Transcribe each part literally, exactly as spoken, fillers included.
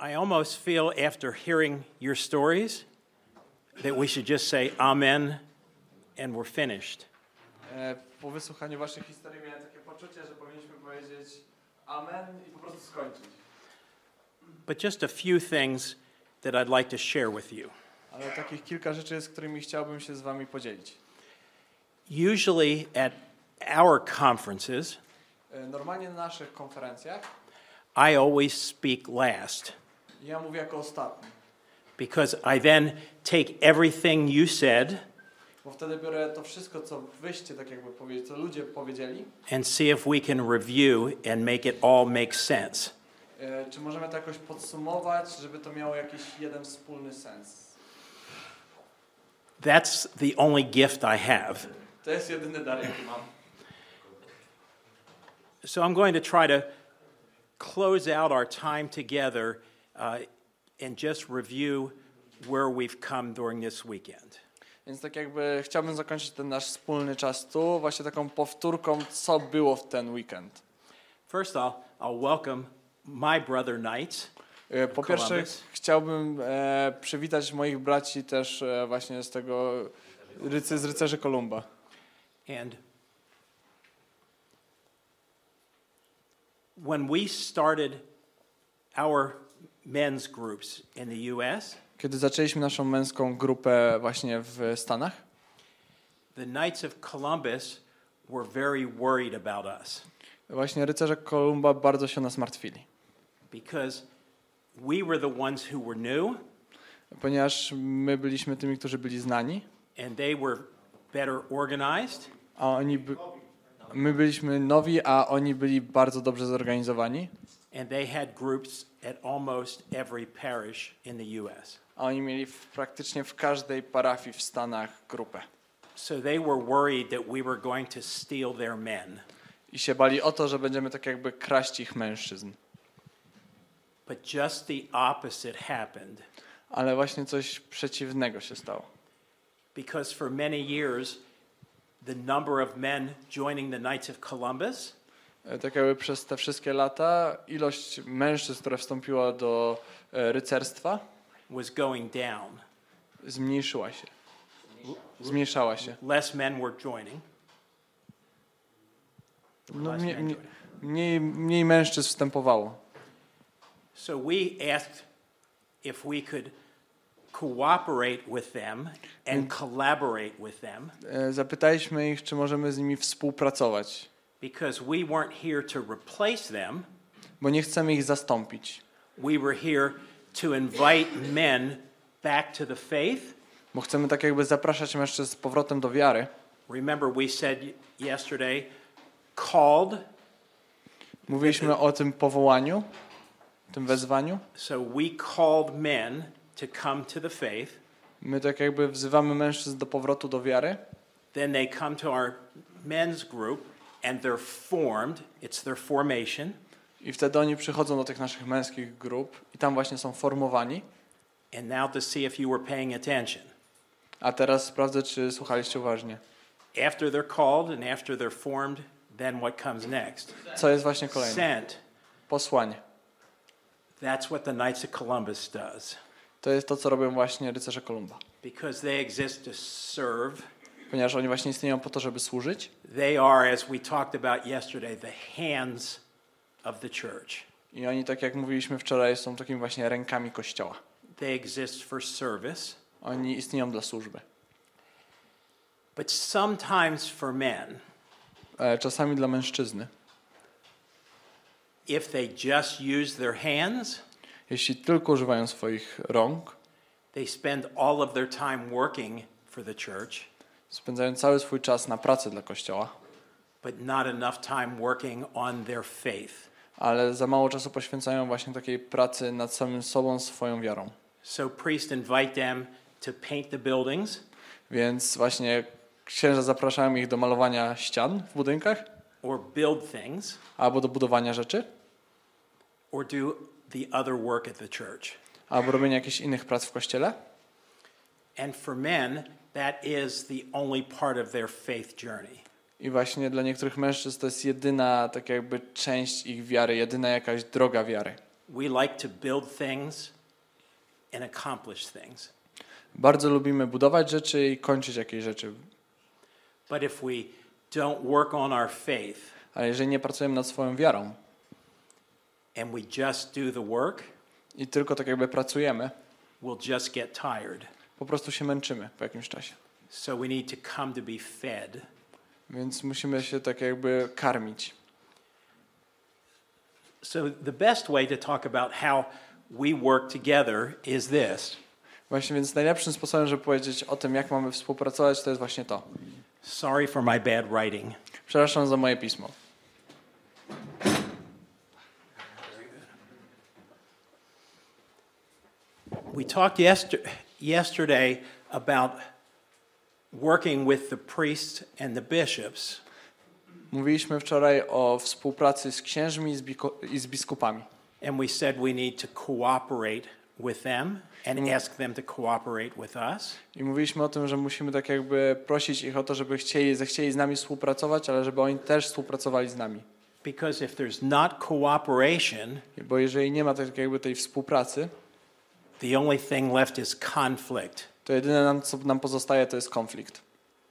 I almost feel after hearing your stories that we should just say amen and we're finished. E, po wysłuchaniu waszych historii miałem takie poczucie, że powinniśmy powiedzieć amen i po prostu skończyć. But just a few things that I'd like to share with you. Ale takich kilka rzeczy jest, którymi chciałbym się z wami podzielić. Usually at our conferences, E, normalnie na naszych konferencjach I always speak last ja mówię jako ostatni, because I then take everything you said bo wtedy biorę to wszystko, co wyście tak jakby powiedzieli, co ludzie powiedzieli, and see if we can review and make it all make sense. e, czy możemy to jakoś podsumować, żeby to miało jakiś jeden wspólny sens. That's the only gift I have. To jest jedyny dar, jaki mam. So I'm going to try to close out our time together uh, and just review where we've come during this weekend. Więc tak jakby chciałbym zakończyć ten nasz wspólny czas tu właśnie taką powtórką, co było w ten weekend. First I'll, I'll welcome my brother Knights. E, Po pierwsze Columbus. chciałbym e, przywitać moich braci też e, właśnie z tego rycy, z rycerzy Kolumba. And when we started our men's groups in the U S, Kiedy zaczęliśmy naszą męską grupę właśnie w Stanach, the Knights of Columbus were very worried about us właśnie rycerze Kolumba bardzo się nas martwili, because we were the ones who were new ponieważ my byliśmy tymi, którzy byli znani, and they were better organized, a oni by, my byliśmy nowi, a oni byli bardzo dobrze zorganizowani, and they had groups at almost every parish in the U S. a oni mieli w, praktycznie w każdej parafii w Stanach grupę. So they were worried that we were going to steal their men. I się bali o to, że będziemy tak jakby kraść ich mężczyzn. But just the opposite happened. Ale właśnie coś przeciwnego się stało. Because for many years, the number of men joining the Knights of Columbus E, Tak jakby przez te wszystkie lata ilość mężczyzn, która wstąpiła do e, rycerstwa, was going down. zmniejszyła się. Zmniejszała się. Less men were joining. No, Less mniej, men mniej, joining. mniej, mniej mężczyzn wstępowało. So we asked if we could cooperate with them and collaborate with them E, Zapytaliśmy ich, czy możemy z nimi współpracować, because we weren't here to replace them. bo nie chcemy ich zastąpić. We were here to invite men back to the faith. Bo chcemy tak jakby zapraszać mężczyzn z powrotem do wiary. Remember we said yesterday, called. Mówiliśmy o tym powołaniu, tym wezwaniu. So we called men to come to the faith. My tak jakby wzywamy mężczyzn do powrotu do wiary. Then they come to our men's group and they're formed. It's their formation. I wtedy oni przychodzą do tych naszych męskich grup i tam właśnie są formowani. And now to see if you were paying attention. A teraz sprawdzę, czy słuchaliście uważnie. After they're called and after they're formed, then what comes next? Co jest właśnie kolejne? Sent. Posłanie. That's what the Knights of Columbus does. To jest to, co robią właśnie rycerze Kolumba. Because they exist to serve. Ponieważ oni właśnie istnieją po to, żeby służyć. They are, as we talked about yesterday, the hands of the church. I oni, tak jak mówiliśmy wczoraj, są takimi właśnie rękami Kościoła. They exist for service. Oni istnieją dla służby. But sometimes for men, E, Czasami dla mężczyzny. if they just use their hands, Jeśli tylko używają swoich rąk, they spend all of their time working for the church, spędzają cały swój czas na pracy dla Kościoła, but not enough time working on their faith. ale za mało czasu poświęcają właśnie takiej pracy nad samym sobą, swoją wiarą. So priests invite them to paint the buildings, Więc właśnie księża zapraszają ich do malowania ścian w budynkach, or build things, albo do budowania rzeczy, or do the other work at the church. albo robienia jakichś innych prac w kościele. And for men, that is the only part of their faith journey. I właśnie dla niektórych mężczyzn to jest jedyna tak jakby część ich wiary, jedyna jakaś droga wiary. We like to build things and accomplish things. Bardzo lubimy budować rzeczy i kończyć jakieś rzeczy. But if we don't work on our faith, Ale jeżeli nie pracujemy nad swoją wiarą and we just do the work, i tylko tak jakby pracujemy, we'll just get tired. po prostu się męczymy po jakimś czasie. So we need to come to be fed. Więc musimy się tak jakby karmić. So the best way to talk about how we work together is this. Właśnie więc najlepszym sposobem, żeby powiedzieć o tym, jak mamy współpracować, to jest właśnie to. Sorry for my bad writing. Przepraszam za moje pismo. We talked yester- yesterday about working with the priests and the bishops. Mówiliśmy wczoraj o współpracy z księżmi i z, biko- i z biskupami. And we said we need to cooperate with them and ask them to cooperate with us. I mówiliśmy o tym, że musimy tak jakby prosić ich o to, żeby chcieli, zechcieli z nami współpracować, ale żeby oni też współpracowali z nami. Because if there's not cooperation, Bo jeżeli nie ma tak jakby tej współpracy, the only thing left is conflict. to jedyne nam, co nam pozostaje, to jest konflikt.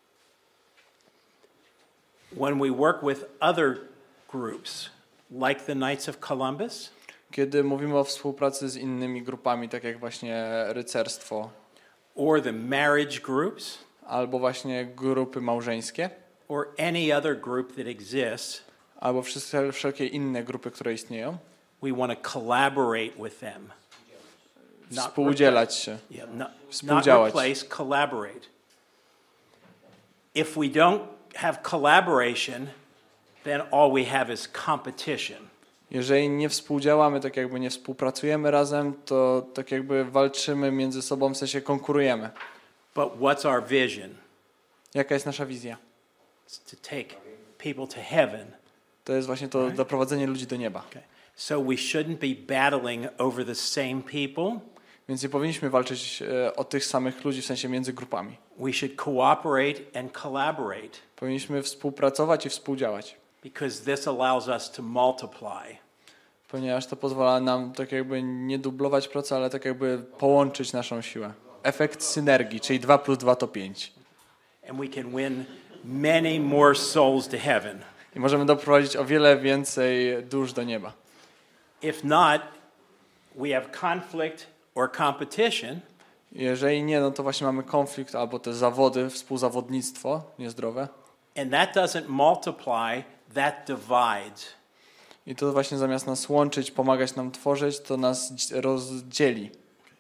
When we work with other groups, like the Knights of Columbus, Kiedy mówimy o współpracy z innymi grupami, tak jak właśnie rycerstwo, or the marriage groups, albo właśnie grupy małżeńskie, or any other group that exists, albo wszystkie, wszelkie inne grupy, które istnieją, we want to collaborate with them. Not współdzielać się. Yeah, no, not Współdziałać. replace, collaborate. If we don't have collaboration, then all we have is competition. Jeżeli nie współdziałamy, tak jakby nie współpracujemy razem, to tak jakby walczymy między sobą, w sensie konkurujemy. But what's our vision? Jaka jest nasza wizja? It's to take people to heaven. To jest właśnie to doprowadzenie ludzi do nieba. Okay. So we shouldn't be battling over the same people. Więc nie powinniśmy walczyć e, o tych samych ludzi, w sensie między grupami. We should cooperate and collaborate Powinniśmy współpracować i współdziałać, because this allows us to multiply. ponieważ to pozwala nam tak jakby nie dublować pracy, ale tak jakby połączyć naszą siłę. Efekt synergii, czyli dwa plus dwa to pięć. And we can win many more souls to heaven. I możemy doprowadzić o wiele więcej dusz do nieba. If not, we have conflict or competition. Jeżeli nie, no to właśnie mamy konflikt albo te zawody, współzawodnictwo niezdrowe. And that doesn't multiply, that divides. I to właśnie zamiast nas łączyć, pomagać nam tworzyć, to nas dź- rozdzieli.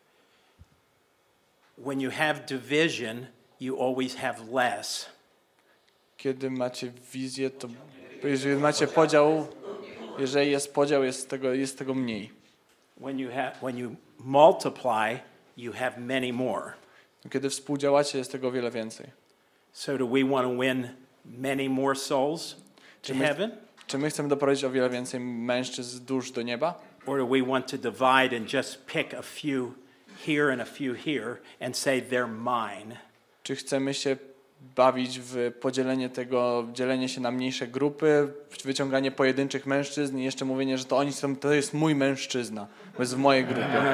When you have division, you always have less. Kiedy macie wizję, to jeżeli macie podział, jeżeli jest podział, jest tego, jest tego mniej. When you have, when you multiply, you have many more. Kiedy współdziałacie, jest tego o wiele więcej. So do we want to win many more souls to Czy my- heaven? Czy my chcemy doprowadzić o wiele więcej mężczyzn, dusz do nieba? Or do we want to divide and just pick a few here and a few here and say they're mine? Czy chcemy się bawić w podzielenie tego, dzielenie się na mniejsze grupy, wyciąganie pojedynczych mężczyzn i jeszcze mówienie, że to oni są, to jest mój mężczyzna, bo jest w mojej grupie.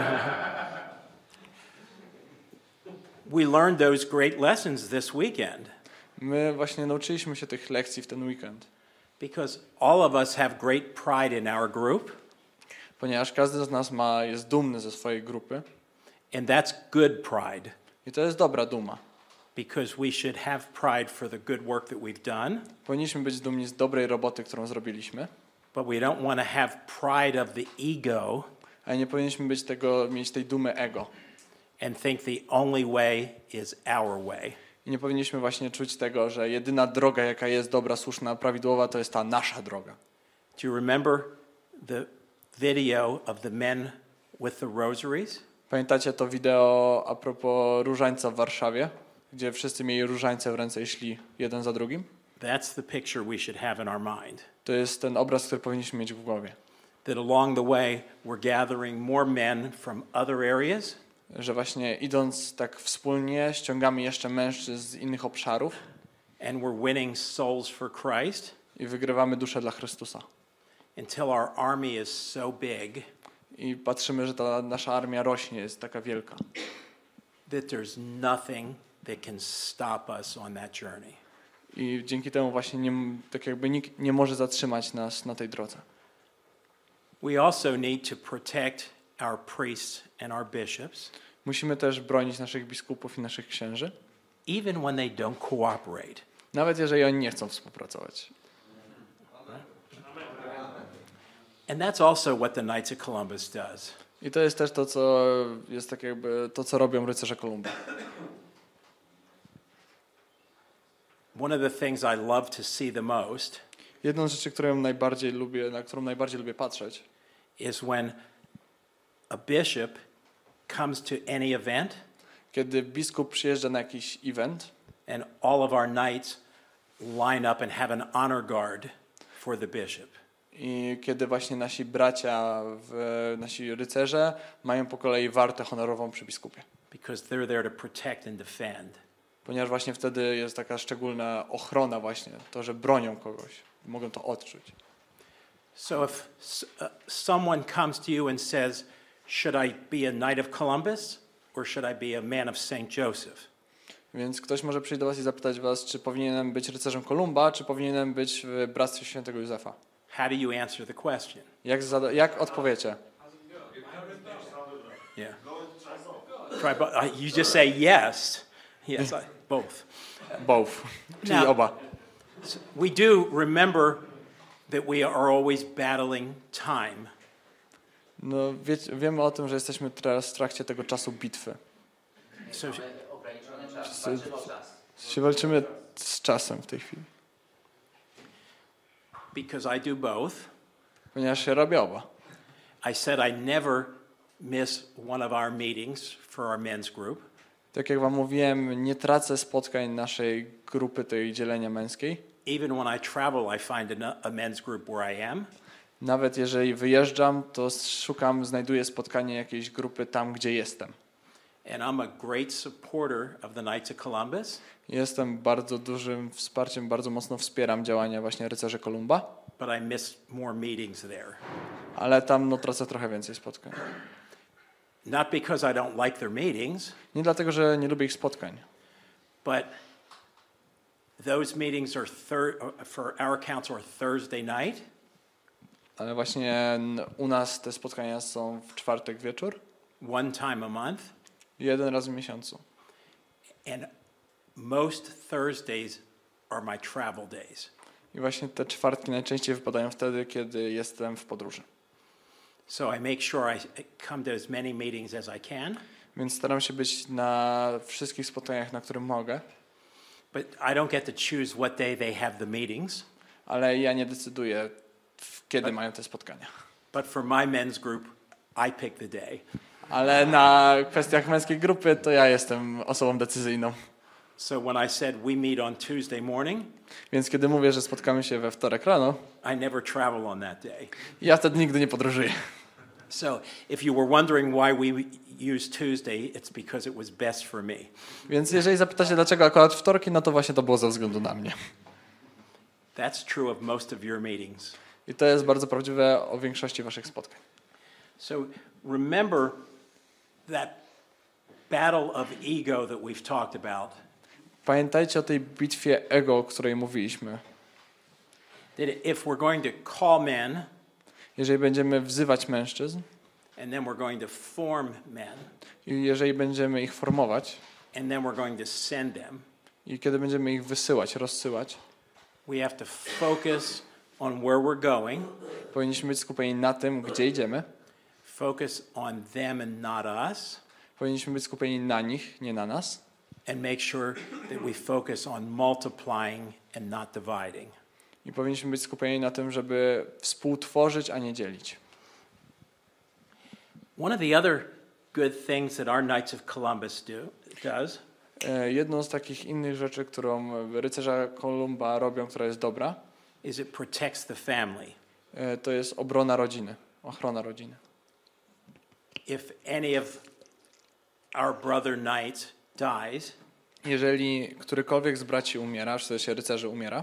We learned those great lessons this weekend My właśnie nauczyliśmy się tych lekcji w ten weekend, because all of us have great pride in our group, ponieważ każdy z nas ma, jest dumny ze swojej grupy and that's good pride i to jest dobra duma. because we should have pride for the good work that we've done, Powinniśmy być dumni z dobrej roboty, którą zrobiliśmy, but we don't want to have pride of the ego ale nie powinniśmy być tego, mieć tej dumy ego. and think the only way is our way. I nie powinniśmy właśnie czuć tego, że jedyna droga, jaka jest dobra, słuszna, prawidłowa, to jest ta nasza droga. Do you remember the video of the men with the rosaries? Pamiętacie to wideo a propos różańca w Warszawie, gdzie wszyscy mieli różańce w ręce i szli jeden za drugim? That's the picture we should have in our mind. To jest ten obraz, który powinniśmy mieć w głowie. That along the way we're gathering more men from other areas, Że właśnie idąc tak wspólnie ściągamy jeszcze mężczyzn z innych obszarów and we're winning souls for Christ i wygrywamy duszę dla Chrystusa. until our army is so big I patrzymy, że ta nasza armia rośnie, jest taka wielka. that there's nothing that can stop us on that journey. I dzięki temu właśnie nie, tak jakby nikt nie może zatrzymać nas na tej drodze. We also need to protect our priests and our bishops, Musimy też bronić naszych biskupów i naszych księży, even when they don't cooperate. nawet jeżeli oni nie chcą współpracować. And that's also what the Knights of Columbus does. I to jest też to, co jest tak jakby to, co robią rycerze Kolumba. One of the things I love to see the most Jedną z rzeczy, którą najbardziej lubię, na którą najbardziej lubię patrzeć, is when a bishop comes to any event kiedy biskup przyjeżdża na jakiś event and all of our knights line up and have an honor guard for the bishop. i kiedy właśnie nasi bracia, w, nasi rycerze mają po kolei wartę honorową przy biskupie. Because they're there to protect and defend. Ponieważ właśnie wtedy jest taka szczególna ochrona właśnie, to, że bronią kogoś, mogą to odczuć. So if s- uh, someone comes to you and says, should I be a Knight of Columbus or should I be a man of Saint Joseph? Więc ktoś może przyjść do was i zapytać was, czy powinienem być rycerzem Kolumba, czy powinienem być w Bractwie Świętego Józefa. How do you answer the question? Jak, zada- jak odpowiecie? Yeah. Try bo- uh, you just say yes. Yes, I, both. Both, czyli Now- oba. We do remember that we are always battling time. No, wie, wiemy o tym, że jesteśmy teraz w trakcie tego czasu bitwy. So Się walczymy z czasem w tej chwili. because I do both, Ponieważ się robię oba. I said I never miss one of our meetings for our men's group. Tak jak wam mówiłem, nie tracę spotkań naszej grupy tej dzielenia męskiej. Even when I travel, I find a, a men's group where I am. Nawet jeżeli wyjeżdżam, to szukam, znajduję spotkanie jakiejś grupy tam, gdzie jestem. And I'm a great supporter of the Knights of Columbus, Jestem bardzo dużym wsparciem, bardzo mocno wspieram działania właśnie rycerzy Kolumba, but I miss more meetings there. ale tam no, tracę trochę więcej spotkań. Not because I don't like their meetings, Nie dlatego, że nie lubię ich spotkań, but those meetings are thir- for our council are Thursday night, ale właśnie n- u nas te spotkania są w czwartek wieczór, one time a month, jeden raz w miesiącu. and most Thursdays are my travel days. I właśnie te czwartki najczęściej wypadają wtedy, kiedy jestem w podróży. So I make sure I come to as many meetings as I can, Więc staram się być na wszystkich spotkaniach, na których mogę, but I don't get to choose what day they have the meetings. ale ja nie decyduję, w- kiedy mają te spotkania. But for my men's group, I pick the day. Ale na kwestiach męskiej grupy to ja jestem osobą decyzyjną. So when I said we meet on Tuesday morning, Więc kiedy mówię, że spotkamy się we wtorek rano, I never travel on that day. ja wtedy nigdy nie podróżuję. So if you were wondering why we use Tuesday, it's because it was best for me. Więc jeżeli zapytacie, dlaczego akurat wtorki, no to właśnie to było ze względu na mnie. That's true of most of your meetings. I to jest bardzo prawdziwe o większości waszych spotkań. So remember that battle of ego that we've talked about. Pamiętajcie o tej bitwie ego, o której mówiliśmy. That if we're going to call men Jeżeli będziemy wzywać mężczyzn and then we're going to form men i jeżeli będziemy ich formować and then we're going to send them, i kiedy będziemy ich wysyłać, rozsyłać, we have to focus on where we're going, powinniśmy być skupieni na tym, gdzie idziemy. focus on them and not us, Powinniśmy być skupieni na nich, nie na nas. and make sure that we focus on multiplying and not dividing. I powinniśmy być skupieni na tym, żeby współtworzyć, a nie dzielić. One of the other good things that our Knights of Columbus do, does E, Jedną z takich innych rzeczy, którą rycerze Kolumba robią, która jest dobra, is it protects the family. e, to jest obrona rodziny, ochrona rodziny. If any of our brother knights dies, Jeżeli którykolwiek z braci umiera, czy też rycerzy umiera,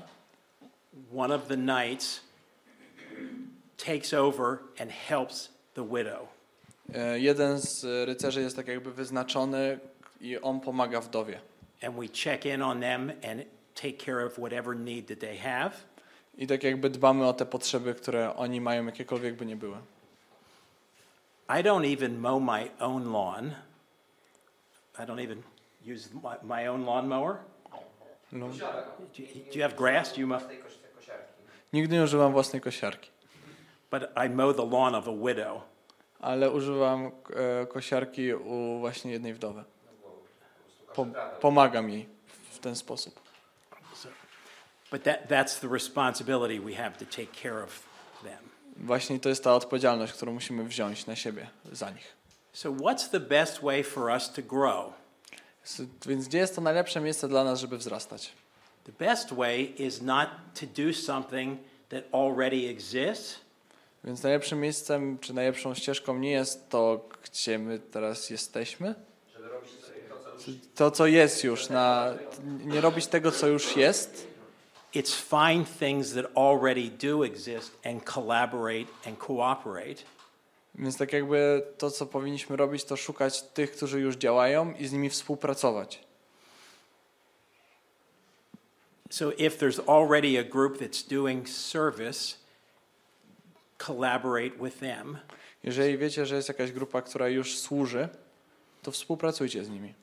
one of the knights takes over and helps the widow. E, jeden z rycerzy jest tak jakby wyznaczony i on pomaga wdowie. And we check in on them and take care of whatever need that they have. I tak jakby dbamy o te potrzeby, które oni mają, jakiekolwiek by nie były. I don't even mow my own lawn. I don't even use my, my own lawnmower. No. Do you, do you have grass? Do you mow? Nigdy nie używam własnej kosiarki, But I mow the lawn of a widow. ale używam e, kosiarki u właśnie jednej wdowy. Po, pomagam jej w ten sposób. So, but that, that's the responsibility we have to take care of them. Właśnie to jest ta odpowiedzialność, którą musimy wziąć na siebie za nich. So what's the best way for us to grow? Więc gdzie jest to najlepsze miejsce dla nas, żeby wzrastać? The best way is not to do something that already exists. Więc najlepszym miejscem, czy najlepszą ścieżką nie jest to, gdzie my teraz jesteśmy. To, co jest już. Na, nie robić tego, co już jest. It's find things that already do exist and collaborate and cooperate. Więc tak jakby to, co powinniśmy robić, to szukać tych, którzy już działają i z nimi współpracować. So if there's already a group that's doing service, collaborate with them. Jeżeli wiecie, że jest jakaś grupa, która już służy, to współpracujcie z nimi.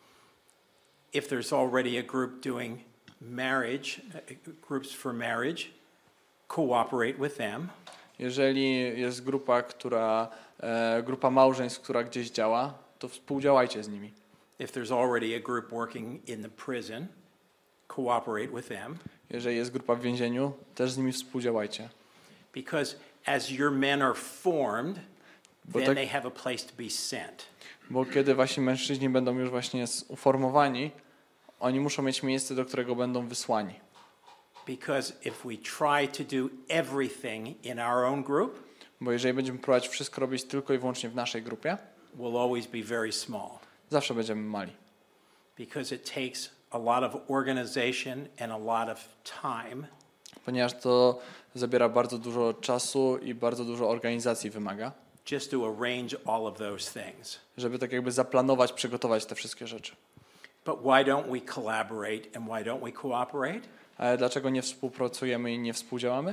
If there's already a group doing marriage, uh, groups for marriage, cooperate with them. Jeżeli jest grupa, która, e, grupa małżeństw, która gdzieś działa, to współdziałajcie z nimi. If there's already a group working in the prison, cooperate with them. Jeżeli jest grupa w więzieniu, też z nimi współdziałajcie. Because as your men are formed, Bo then tak- they have a place to be sent. Bo kiedy wasi mężczyźni będą już właśnie uformowani, oni muszą mieć miejsce, do którego będą wysłani. Because if we try to do everything in our own group, Bo jeżeli będziemy próbować wszystko robić tylko i wyłącznie w naszej grupie, we'll always be very small. zawsze będziemy mali. Because it takes a lot of organization and a lot of time Ponieważ to zabiera bardzo dużo czasu i bardzo dużo organizacji wymaga, just to arrange all of those things. żeby tak jakby zaplanować, przygotować te wszystkie rzeczy. But why don't we collaborate and why don't we cooperate? Ale dlaczego nie współpracujemy i nie współdziałamy?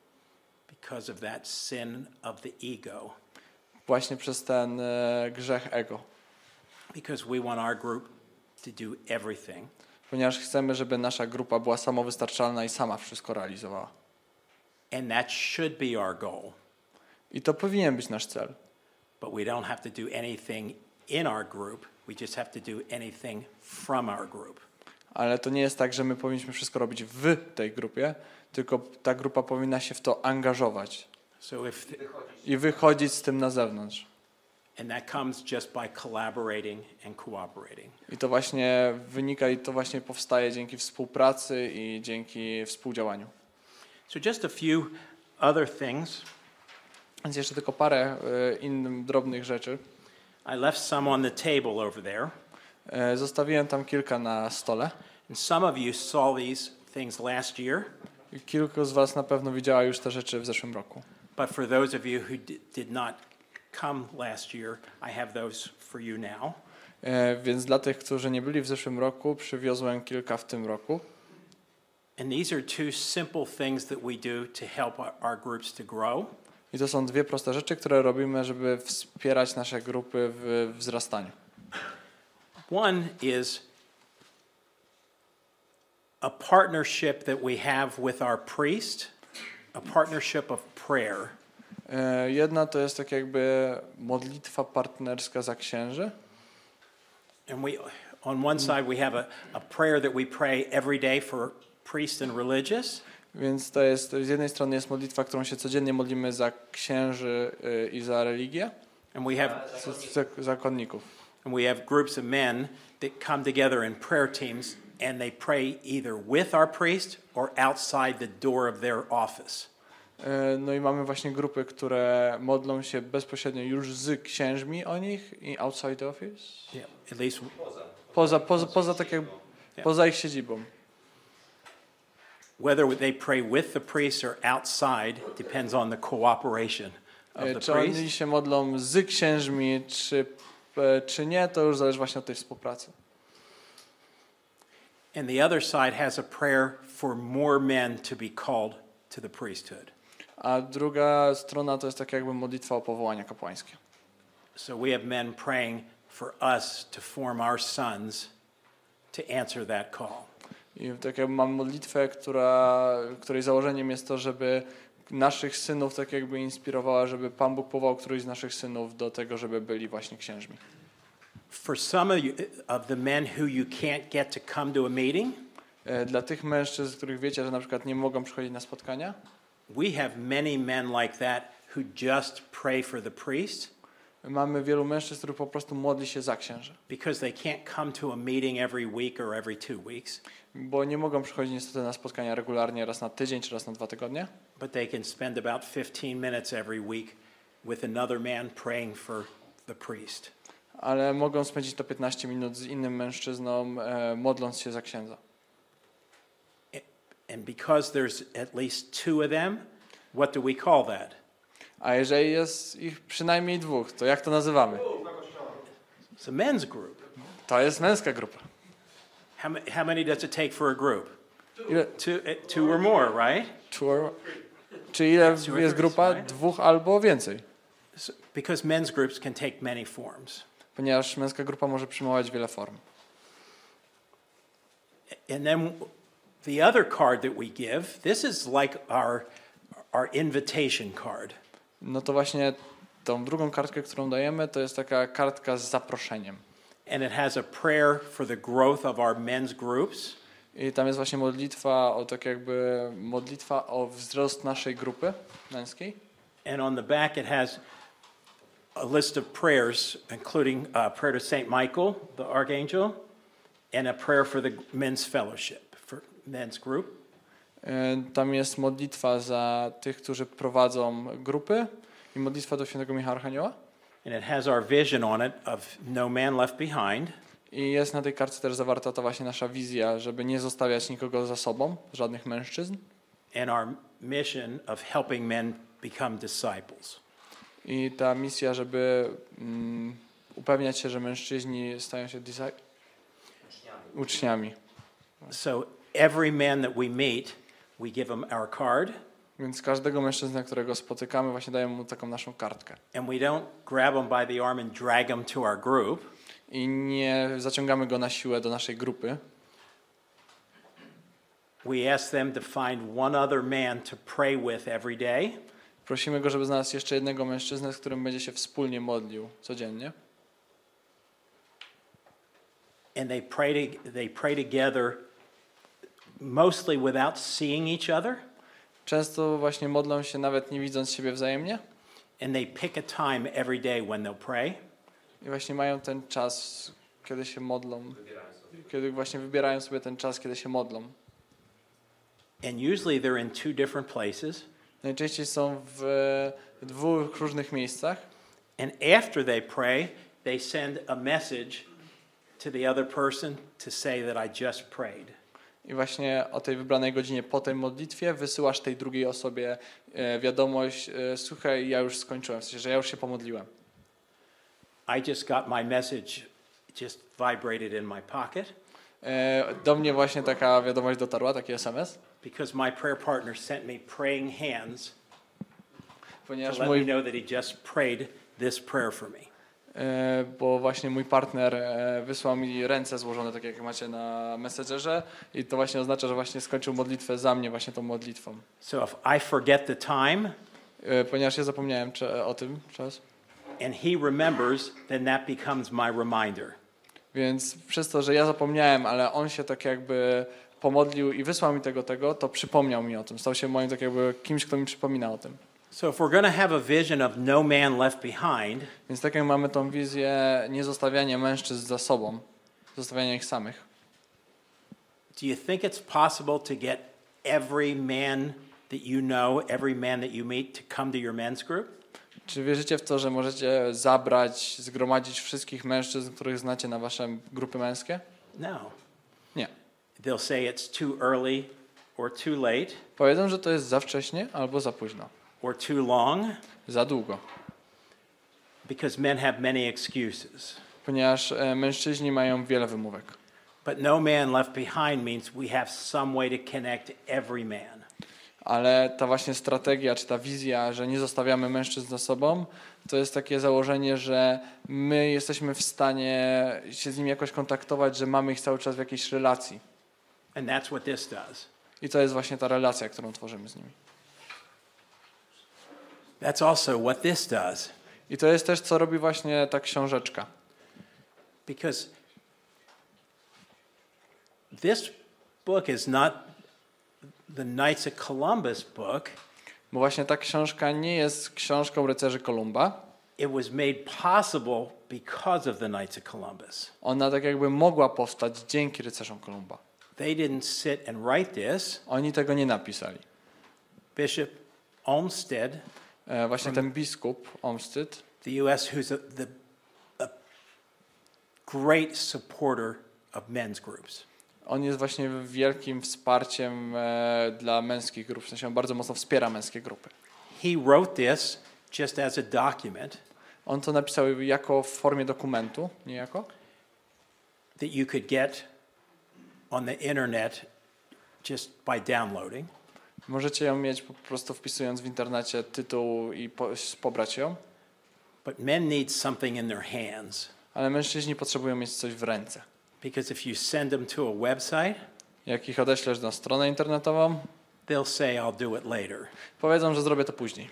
Because of that sin of the ego. Właśnie przez ten e, grzech ego. Because we want our group to do everything. Ponieważ chcemy, żeby nasza grupa była samowystarczalna i sama wszystko realizowała. And that should be our goal. I to powinien być nasz cel. But we don't have to do anything in our group. We just have to do anything from our group. Ale to nie jest tak, że my powinniśmy wszystko robić w tej grupie, tylko ta grupa powinna się w to angażować So if the, i wychodzić z tym na zewnątrz. and that comes just by collaborating and cooperating. I to właśnie wynika i to właśnie powstaje dzięki współpracy i dzięki współdziałaniu. So just a few other things. Więc jeszcze tylko parę e, innych drobnych rzeczy. I left some on the table over there. E, zostawiłem tam kilka na stole. And some of you saw these things last year. I kilku z was na pewno widziała już te rzeczy w zeszłym roku. But for those of you who di- did not come last year, I have those for you now. E, więc dla tych, którzy nie byli w zeszłym roku, przywiozłem kilka w tym roku. And these are two simple things that we do to help our, our groups to grow. I to są dwie proste rzeczy, które robimy, żeby wspierać nasze grupy w wzrastaniu. One is a partnership that we have with our priest, a partnership of prayer. E, Jedna to jest tak jakby modlitwa partnerska za księży. And we, on one side, we have a, a prayer that we pray every day for priests and religious. Więc to jest, z jednej strony jest modlitwa, którą się codziennie modlimy za księży y, i za religię, And we have, z- z- zakonników. and we have groups of men that come together in prayer teams and they pray either with our priest or outside the door of their office. E, No i mamy właśnie grupy, które modlą się bezpośrednio już z księżmi o nich i outside the office. Yeah, at least Poza, poza, poza, tak jak, poza ich siedzibą. whether they pray with the priest or outside depends on the cooperation of E, the Czy priest. oni się modlą z księżmi, czy, e, czy nie, to już zależy właśnie od tej współpracy. And the other side has a prayer for more men to be called to the priesthood. A druga strona to jest tak jakby modlitwa o powołania kapłańskie. So we have men praying for us to form our sons to answer that call. I tak jakby mam modlitwę, która, której założeniem jest to, żeby naszych synów tak jakby inspirowała, żeby Pan Bóg powołał któryś z naszych synów do tego, żeby byli właśnie księżmi. For some of, you, of the men who you can't get to come to a meeting, E, Dla tych mężczyzn, których wiecie, że na przykład nie mogą przychodzić na spotkania, we have many men like that who just pray for the priest mamy wielu mężczyzn, których po prostu modli się za księży. because they can't come to a meeting every week or every two weeks, Bo nie mogą przychodzić niestety na spotkania regularnie raz na tydzień czy raz na dwa tygodnie, but they can spend about fifteen minutes every week with another man praying for the priest. ale mogą spędzić to piętnaście minut z innym mężczyzną, e, modląc się za księdza. And because there's at least two of them, what do we call that? A jeżeli jest ich przynajmniej dwóch, to jak to nazywamy? It's a men's group. To jest męska grupa. How, ma- how many does it take for a group? Ile, Two, uh, two or more, right? two, czy ile Two or jest three, grupa? right? Dwóch albo więcej. So, because men's groups can take many forms. Ponieważ męska grupa może przyjmować wiele form. And then the other card that we give, this is like our, our invitation card. No to właśnie tą drugą kartkę, którą dajemy, to jest taka kartka z zaproszeniem. And it has a prayer for the growth of our men's groups. I tam jest właśnie modlitwa o tak jakby modlitwa o wzrost naszej grupy męskiej. And on the back it has a list of prayers, including a prayer to Saint Michael, the archangel, and a prayer for the men's fellowship, for men's group. E, Tam jest modlitwa za tych, którzy prowadzą grupy i modlitwa do świętego Michała Archanioła. And it has our vision on it of no man left behind. I jest na tej kartce też zawarta ta właśnie nasza wizja, żeby nie zostawiać nikogo za sobą, żadnych mężczyzn. And our mission of helping men become disciples. I ta misja, żeby mm, upewniać się, że mężczyźni stają się disci- uczniami. So every man that we meet, we give them our card, Więc każdego mężczyznę, którego spotykamy, właśnie dajemy mu taką naszą kartkę. and we don't grab them by the arm and drag them to our group. I nie zaciągamy go na siłę do naszej grupy. We ask them to find one other man to pray with every day. Prosimy go, żeby znalazł jeszcze jednego mężczyznę, z którym będzie się wspólnie modlił codziennie. And they pray to, they pray together mostly without seeing each other. Często właśnie modlą się nawet nie widząc siebie wzajemnie. And they pick a time every day when they'll pray. I właśnie mają ten czas, kiedy się modlą. Kiedy właśnie wybierają sobie ten czas, kiedy się modlą. And usually they're in two different places. Najczęściej są w dwóch różnych miejscach. And after they pray, they send a message to the other person to say that I just prayed. I właśnie o tej wybranej godzinie po tej modlitwie wysyłasz tej drugiej osobie e, wiadomość, e, słuchaj, ja już skończyłem, w sensie, że ja już się pomodliłem. I just got my message just vibrated in my pocket E, do mnie właśnie taka wiadomość dotarła, taki S M S, because my prayer partner sent me praying hands ponieważ to let me mój, know that he just prayed this prayer for me. e, bo właśnie mój partner e, wysłał mi ręce złożone, tak jak macie na Messengerze i to właśnie oznacza, że właśnie skończył modlitwę za mnie właśnie tą modlitwą. So if I forget the time E, ponieważ ja zapomniałem cze- o tym czas. and he remembers, then that becomes my reminder. Więc przez to, że ja zapomniałem, ale on się tak jakby pomodlił i wysłał mi tego, tego, to przypomniał mi o tym. Stał się moim tak jakby kimś, kto mi przypomina o tym. So if we're going to have a vision of no man left behind, Więc tak jak mamy tą wizję niezostawiania mężczyzn za sobą, zostawiania ich samych. do you think it's possible to get every man that you know, every man that you meet to come to your men's group? Czy wierzycie w to, że możecie zabrać, zgromadzić wszystkich mężczyzn, których znacie na wasze grupy męskie? No. Nie. They'll say it's too early or too late Powiedzą, że to jest za wcześnie albo za późno. or too long Za długo. Because men have many excuses. Ponieważ e, mężczyźni mają wiele wymówek. But no man left behind means we have some way to connect every man. Ale ta właśnie strategia, czy ta wizja, że nie zostawiamy mężczyzn za sobą, to jest takie założenie, że my jesteśmy w stanie się z nimi jakoś kontaktować, że mamy ich cały czas w jakiejś relacji. And that's what this does. I to jest właśnie ta relacja, którą tworzymy z nimi. That's also what this does. I to jest też, co robi właśnie ta książeczka. Because this book is not the Knights of Columbus book. Bo właśnie ta książka nie jest książką rycerzy Kolumba. It was made possible because of the Knights of Columbus. Ona tak jakby mogła powstać dzięki rycerzom Kolumba. They didn't sit and write this. Oni tego nie napisali. Bishop Olmsted, E, właśnie ten biskup Olmsted, the U S, who's a, the, a great supporter of men's groups. on jest właśnie wielkim wsparciem e, dla męskich grup, w sensie on bardzo mocno wspiera męskie grupy. He wrote this just as a document On to napisał jako w formie dokumentu, niejako, that you could get on the internet just by downloading. możecie ją mieć po prostu wpisując w internecie tytuł i po, pobrać ją, But men need something in their hands. ale mężczyźni potrzebują mieć coś w ręce. Because if you send them to a website, Jak ich odeślesz na stronę internetową, they'll say, I'll do it later. powiedzą, że zrobię to później.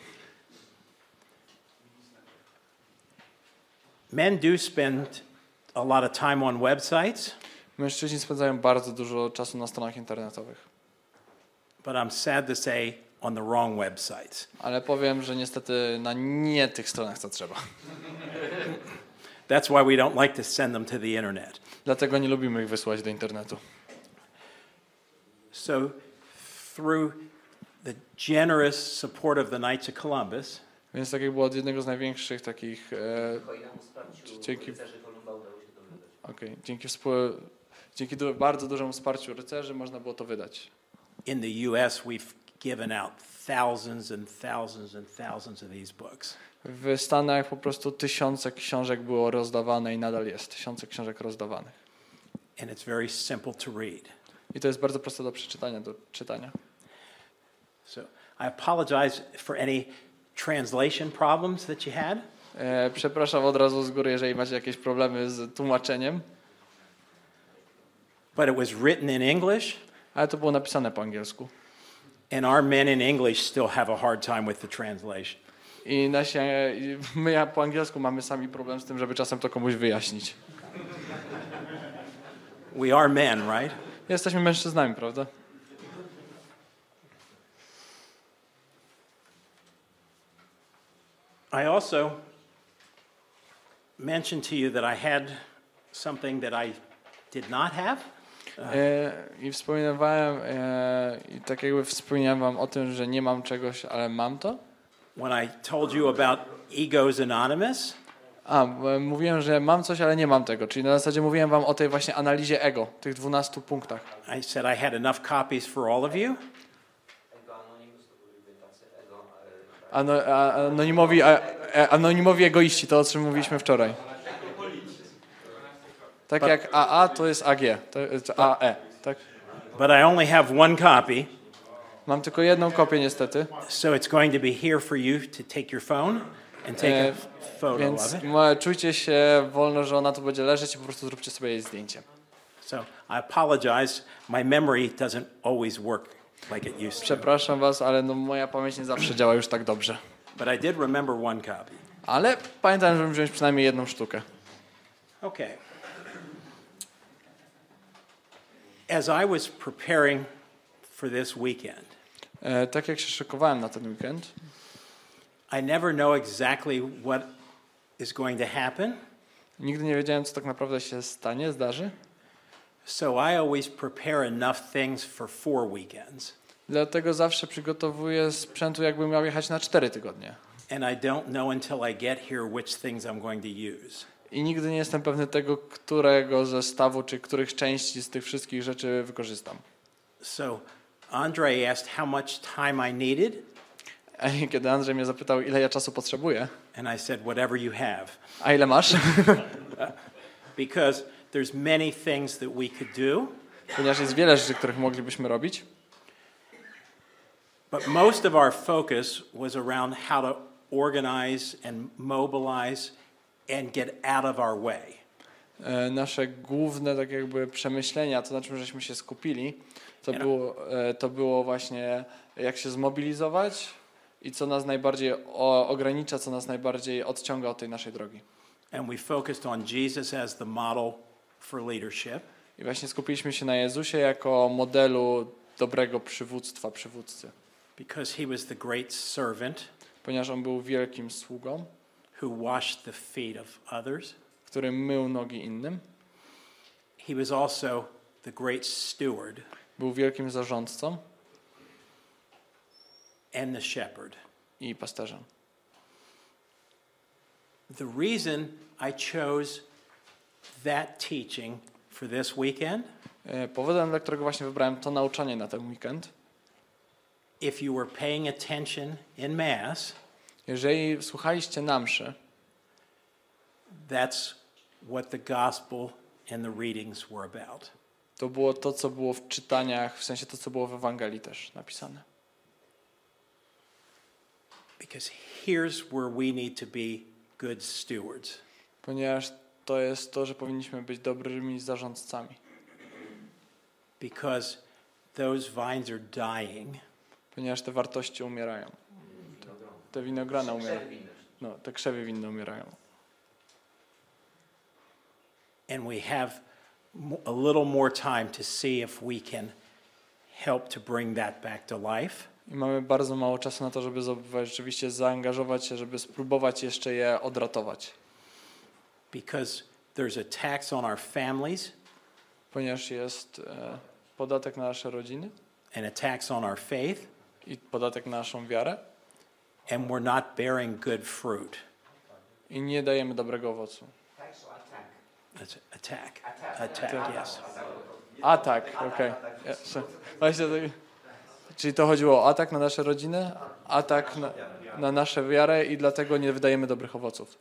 Men do spend a lot of time on websites, Mężczyźni spędzają bardzo dużo czasu na stronach internetowych, but I'm sad to say on the wrong websites. ale powiem, że niestety na nie tych stronach co trzeba. That's why we don't like to send them to the internet. Dlatego nie lubimy ich wysłać do internetu. So through the generous support of the Knights of Columbus, Więc tak jak było od jednego z największych takich, e, dzięki, okay, dzięki, współ- dzięki du- bardzo dużemu wsparciu rycerzy można było to wydać. in the U S we've given out thousands and thousands and thousands of these books. W Stanach po prostu tysiące książek było rozdawane i nadal jest tysiące książek rozdawanych. And it's very simple to read. I to jest bardzo proste do przeczytania, do czytania. So I apologize for any translation problems that you had. E, przepraszam od razu z góry, jeżeli macie jakieś problemy z tłumaczeniem, But it was written in English, ale to było napisane po angielsku. and our men in English still have a hard time with the translation. I nasi, i my po angielsku mamy sami problem z tym, żeby czasem to komuś wyjaśnić. We are men, right? Jesteśmy mężczyznami, prawda? I also mentioned to you that I had something that I did not have. E, I wspominałem, e, i tak jakby wspomniałem wam o tym, że nie mam czegoś, ale mam to. When I told you about Egos Anonymous, A, bo mówiłem, że mam coś, ale nie mam tego. Czyli na zasadzie mówiłem wam o tej właśnie analizie ego, tych dwunastu punktach. I said I had enough copies for all of you. Ano, a, anonimowi, a, a, anonimowi egoiści, to o czym mówiliśmy wczoraj. Tak jak A A to jest A G, to jest A E, tak? But I only have one copy, Mam tylko jedną kopię niestety, so it's going to be here for you to take your phone and take E, a photo więc of it. mo- czujcie się wolno, że ona tu będzie leżeć i po prostu zróbcie sobie jej zdjęcie. So I apologize. My memory doesn't always work like it used to. Przepraszam was, ale no moja pamięć nie zawsze działa już tak dobrze. But I did remember one copy. Ale pamiętam, żeby wziąć przynajmniej jedną sztukę. Okay. As I was preparing for this weekend, E, tak jak się szykowałem na ten weekend, I never know exactly what is going to happen. nigdy nie wiedziałem, co tak naprawdę się stanie, zdarzy. So I always prepare enough things for four weekends. Dlatego zawsze przygotowuję sprzętu, jakbym miał jechać na cztery tygodnie. And I don't know until I get here which things I'm going to use. I nigdy nie jestem pewny tego, którego zestawu, czy których części z tych wszystkich rzeczy wykorzystam. So Andre asked how much time I needed. A kiedy Andrzej mnie zapytał, ile ja czasu potrzebuję, and I said, whatever you have. a ile masz? Because there's many things that we could do, Ponieważ jest wiele rzeczy, których moglibyśmy robić, but most of our focus was around how to organize and mobilize and get out of our way. e, nasze główne tak jakby przemyślenia, to na czym żeśmy się skupili, to Ja. było, e, to było właśnie jak się zmobilizować i co nas najbardziej o, ogranicza, co nas najbardziej odciąga od tej naszej drogi. And we focused on Jesus as the model for leadership. I właśnie skupiliśmy się na Jezusie jako modelu dobrego przywództwa, przywódcy. Because he was the great servant Ponieważ on był wielkim sługą, who washed the feet of others. który mył nogi innym. He was also the great steward Był wielkim zarządcą and the shepherd. i pasterzem. The reason I chose that teaching for this weekend, E, Powodem, dla którego właśnie wybrałem to nauczanie na ten weekend, if you were paying attention in Mass, jeżeli słuchaliście na mszy, that's what the gospel and the readings were about. to było to, co było w czytaniach, w sensie to, co było w Ewangelii też napisane. Because here's where we need to be good stewards. Ponieważ to jest to, że powinniśmy być dobrymi zarządcami. Because those vines are dying. Ponieważ te wartości umierają. Te, te winogrona umierają. No, te krzewy winne umierają. And we have mo- a little more time to see if we can help to bring that back to life. I mamy bardzo mało czasu na to, żeby zo- rzeczywiście zaangażować się, żeby spróbować jeszcze je odratować. Because there's a tax on our families Ponieważ jest e, podatek na nasze rodziny and a tax on our faith, i podatek na naszą wiarę and we're not bearing good fruit. i nie dajemy dobrego owocu. That's attack. Attack, yes. Atak, okej. Okay. Właśnie tak. Czyli to chodziło o atak na nasze rodziny, atak na, na naszą wiarę i dlatego nie wydajemy dobrych owoców.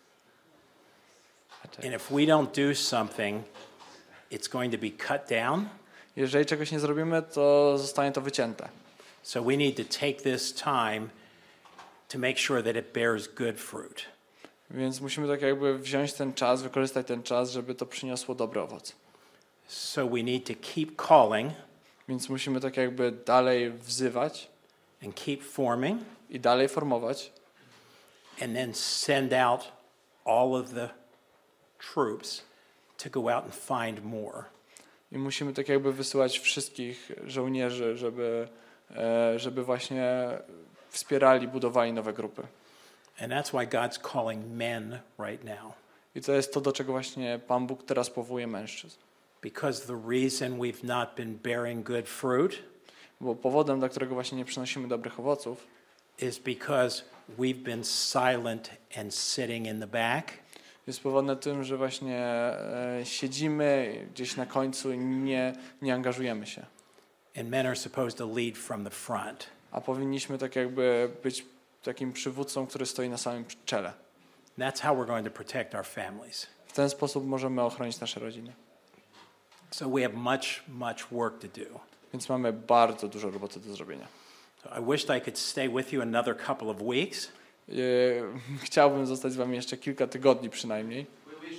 And if we don't do something, it's going to be cut down. Jeżeli czegoś nie zrobimy, to zostanie to wycięte. So we need to take this time to make sure that it bears good fruit. Więc musimy tak jakby wziąć ten czas, wykorzystać ten czas, żeby to przyniosło dobry owoc. So we need to keep calling Więc musimy tak jakby dalej wzywać and keep forming i dalej formować and then send out all of the troops to go out and find more. i musimy tak jakby wysyłać wszystkich żołnierzy, żeby, e, żeby właśnie wspierali, budowali nowe grupy. And that's why God's calling men right now. I to jest to, do czego właśnie Pan Bóg teraz powołuje mężczyzn. Because the reason we've not been bearing good fruit Bo powodem, dla którego właśnie nie przynosimy dobrych owoców, is because we've been silent and sitting in the back jest powodem tym, że właśnie e, siedzimy gdzieś na końcu i nie, nie angażujemy się. and men are supposed to lead from the front. A powinniśmy tak jakby być takim przywódcą, który stoi na samym czele. That's how we're going to protect our families. W ten sposób możemy ochronić nasze rodziny. So we have much, much work to do. Więc mamy bardzo dużo roboty do zrobienia. So I wished I could stay with you another couple of weeks. E, chciałbym zostać z wami jeszcze kilka tygodni przynajmniej.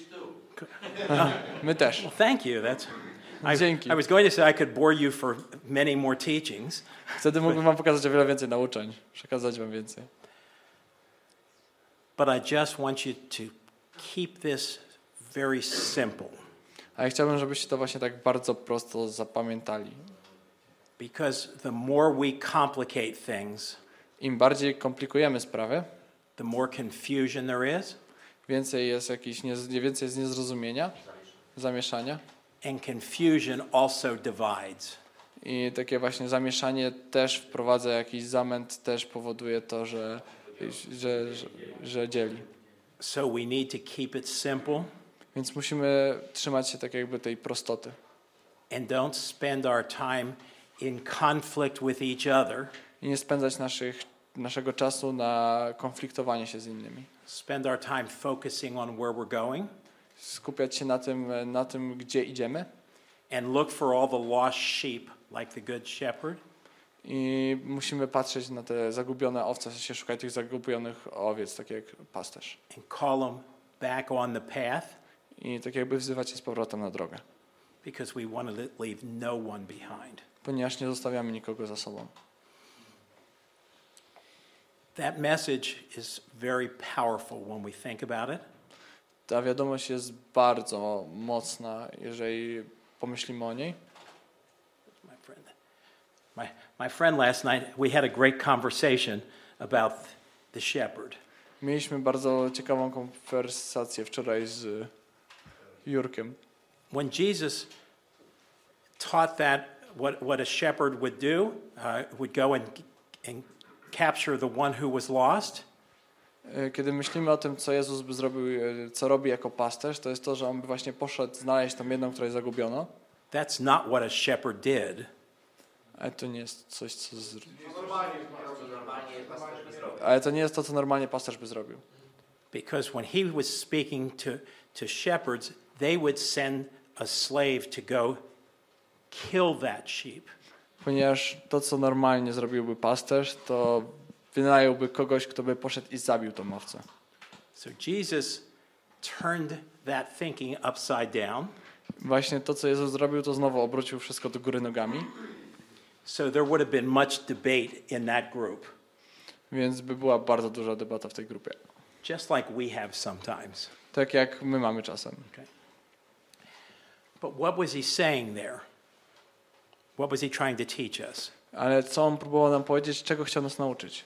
My też. Well, thank you. That's. I, Dzięki. I was going to say I could bore you for many more teachings, Wtedy mógłbym wam pokazać o wiele więcej nauczeń, przekazać wam więcej. but I just want you to keep this very simple. A ja chciałbym, żebyście to właśnie tak bardzo prosto zapamiętali. Because the more we complicate things, Im bardziej komplikujemy sprawy, the more confusion there is, więcej jest jakiś, nie, więcej jest niezrozumienia, zamieszania. and confusion also divides. I takie właśnie zamieszanie też wprowadza jakiś zamęt, też powoduje to, że, że, że, że dzieli. So we need to keep it simple Więc musimy trzymać się tak jakby tej prostoty. and don't spend our time in conflict with each other, I nie spędzać naszych, naszego czasu na konfliktowanie się z innymi. Spend our time focusing on where we're going. Skupiać się na tym, na tym, gdzie idziemy. And look for all the lost sheep like the good shepherd. I musimy patrzeć na te zagubione owce, w sensie szukać tych zagubionych owiec, tak jak pasterz. And call them back on the path. I tak jakby wzywać je z powrotem na drogę. Because we want to leave no one behind. Ponieważ nie zostawiamy nikogo za sobą. That message is very powerful when we think about it. Ta wiadomość jest bardzo mocna, jeżeli pomyślimy o niej. My friend, my, my friend last night, we had a great conversation about the shepherd. Mieliśmy bardzo ciekawą konwersację wczoraj z Jurkiem. When Jesus taught that, what, what a shepherd would do, uh, would go and, and capture the one who was lost. Kiedy myślimy o tym, co Jezus by zrobił, co robi jako pasterz, to jest to, że on by właśnie poszedł znaleźć tą jedną, która jest zagubiona. That's not what a shepherd did. Ale to nie jest coś, co z... Ale to nie jest to, co normalnie pasterz by zrobił. Because when he was speaking to, to shepherds, they would send a slave to go kill that sheep. Ponieważ to, co normalnie zrobiłby pasterz, to wynająłby kogoś, kto by poszedł i zabił tą owcę. So Jesus turned that thinking upside down. Właśnie to, co Jezus zrobił, to znowu obrócił wszystko do góry nogami. So there would have been much debate in that group. Więc by była bardzo duża debata w tej grupie. Just like we have sometimes. Tak jak my mamy czasem. Okay. But what was he saying there? What was he trying to teach us? Ale co on próbował nam powiedzieć, czego chciał nas nauczyć?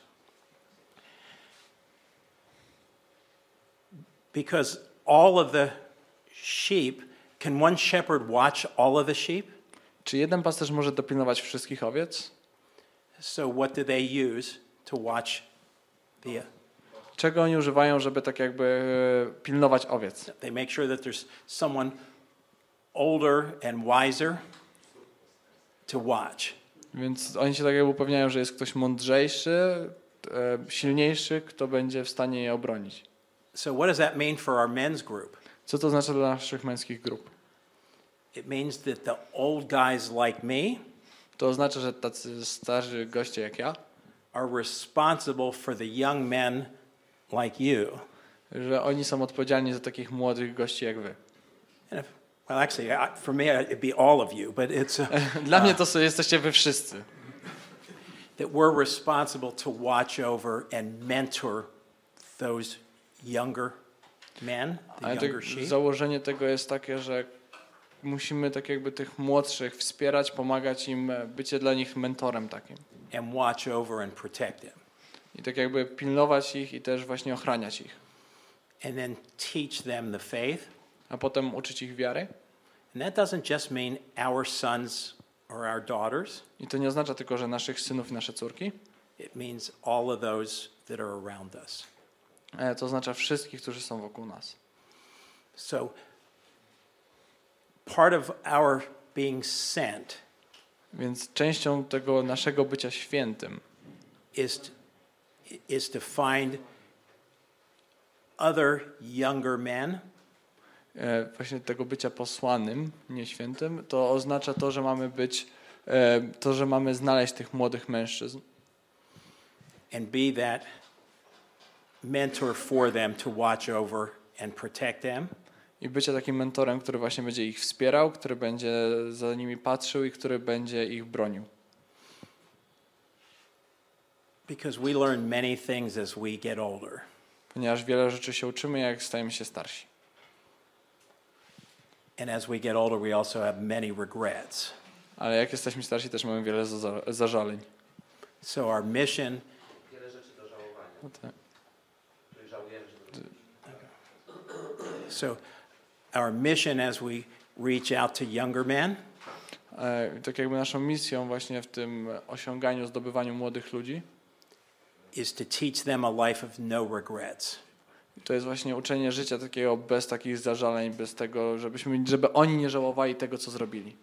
Because all of the sheep, can one shepherd watch all of the sheep? Czy jeden pasterz może dopilnować wszystkich owiec? So what do they use to watch the... Czego oni używają, żeby tak jakby pilnować owiec? They make sure that there's someone older and wiser to watch. Więc oni się tak jakby upewniają, że jest ktoś mądrzejszy, e, silniejszy, kto będzie w stanie je obronić. So what does that mean for our men's group? Co to znaczy dla naszych męskich grup? It means that the old guys like me To oznacza, że tacy starzy goście jak ja, are responsible for the young men like you. że oni są odpowiedzialni za takich młodych gości jak wy. And if, well, actually, I, for me, it'd be all of you, but it's uh, Dla mnie to są, jesteście wy wszyscy. that we're responsible to watch over and mentor those younger men, the Ale younger tak, sheep. założenie tego jest takie, że musimy tak jakby tych młodszych wspierać, pomagać im, bycie dla nich mentorem takim. And watch over and protect them. I tak jakby pilnować ich i też właśnie ochraniać ich. And then teach them the faith. A potem uczyć ich wiary. And that doesn't just mean our sons or our daughters. I to nie oznacza tylko, że naszych synów i nasze córki. It means all of those that are around us. Ale to oznacza wszystkich, którzy są wokół nas. So part of our being sent Więc częścią tego naszego bycia świętym is to, is to find other younger men e, właśnie tego bycia posłanym, nie świętym, to oznacza to, że mamy być, e, to, że mamy znaleźć tych młodych mężczyzn and be that mentor for them to watch over and protect them. i bycie takim mentorem, który właśnie będzie ich wspierał, który będzie za nimi patrzył i który będzie ich bronił. Because we learn many things as we get older. Ponieważ wiele rzeczy się uczymy, jak stajemy się starsi. And as we get older, we also have many regrets. Ale jak jesteśmy starsi, też mamy wiele za- zażaleń. So our mission Wiele rzeczy do żałowania, No tak. których żałujemy, że zrobiliśmy. So our mission as we reach out to younger men E, tak jakby naszą misją właśnie w tym osiąganiu, zdobywaniu młodych ludzi, is to teach them a life of no regrets. to jest właśnie uczenie życia takiego bez takich zażaleń, bez tego, żebyśmy, żeby oni nie żałowali tego, co zrobili.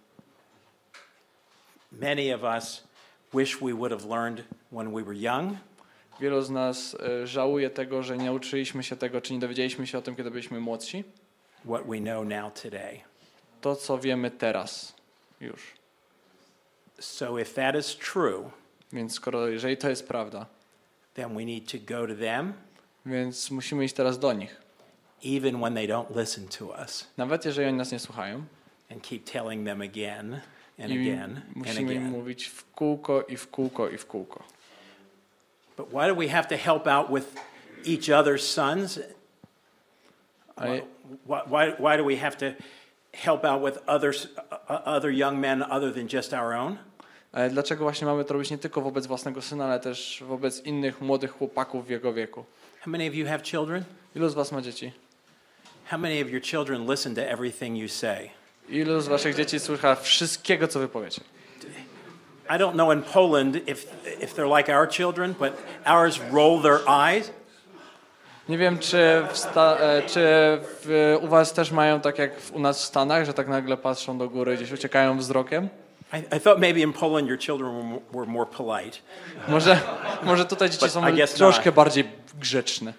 Many of us wish we would have learned when we were young, Wielu z nas e, żałuje tego, że nie nauczyliśmy się tego, czy nie dowiedzieliśmy się o tym, kiedy byliśmy młodsi. what we know now today. To, co wiemy teraz już. So if that is true, Więc skoro, jeżeli to jest prawda, then we need to go to them więc musimy iść teraz do nich. even when they don't listen to us Nawet jeżeli oni nas nie słuchają. and keep telling them again and I again and musimy im again. mówić w kółko i w kółko i w kółko. But why do we have to help out with each other's sons? Ale, Why, why, why do we have to help out with others, uh, other young men other than just our own? ale dlaczego właśnie mamy to robić nie tylko wobec własnego syna, ale też wobec innych młodych chłopaków w jego wieku? How many of you have children? Ilu z was ma dzieci? How many of your children listen to everything you say? Ilu z waszych dzieci słucha wszystkiego, co wy powiecie? I don't know in Poland if, if they're like our children, but ours roll their eyes. Nie wiem, czy, w sta- e, czy w, u was też mają tak jak w, u nas w Stanach, że tak nagle patrzą do góry, gdzieś uciekają wzrokiem? I, I thought maybe in Poland your children were, mo- were more polite. Może, może tutaj dzieci But są I guess troszkę not. bardziej grzeczne.